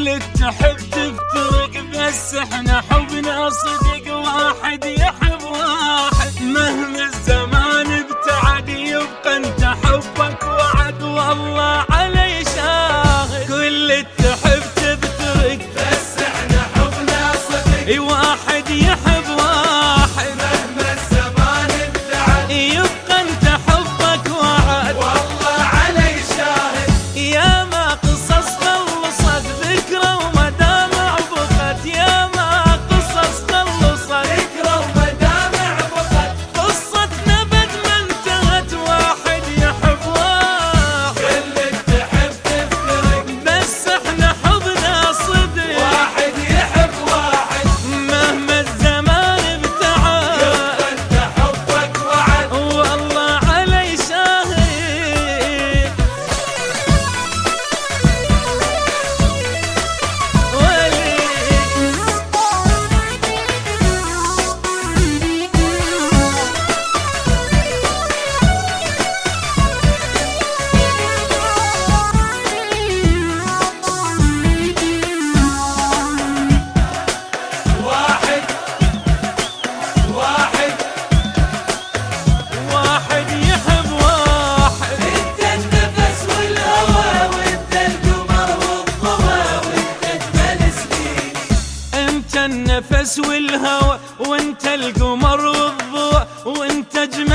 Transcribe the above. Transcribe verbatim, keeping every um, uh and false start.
كل تحب تفترق بس احنا حبنا صدق، واحد يحب واحد مهما الزمان ابتعد، يبقى انت حبك وعد والله علي شاهد. كل تحب تفترق بس احنا حبنا صدق، واحد يحب واحد مهما الزمان ابتعد، يبقى انت حبك وعد والله علي شاهد. يا ما قصص خلصت ذكرى ومدامع بقت، يا ما قصص خلصت ذكرى ومدامع بقت، قصتنا بد ما انتهت، واحد يحب واحد. كل تحب تفترق بس احنا حبنا صدق، واحد يحب واحد مهما الزمان ابتعد، يبقى انت حبك وعد، والله علي شاهد. ولي واحد واحد واحد يحب واحد. انت النفس والهوى، وانت القمر والضوى، وانت اجمل سنين. انت النفس والهوى، وانت القمر والضوء، وانت اجمل